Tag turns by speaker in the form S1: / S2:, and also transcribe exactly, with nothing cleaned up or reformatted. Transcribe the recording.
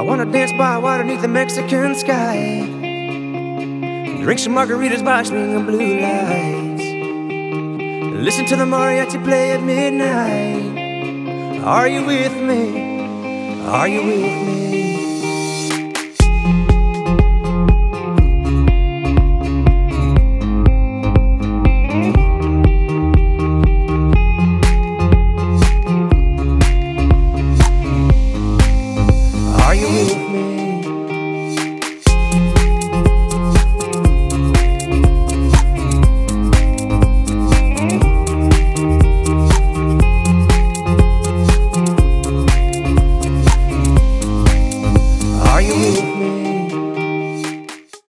S1: wanna dance by water beneath the Mexican sky, drink some margaritas by swinging blue lights, listen to the mariachi play at midnight. Are you with me? Are you with me?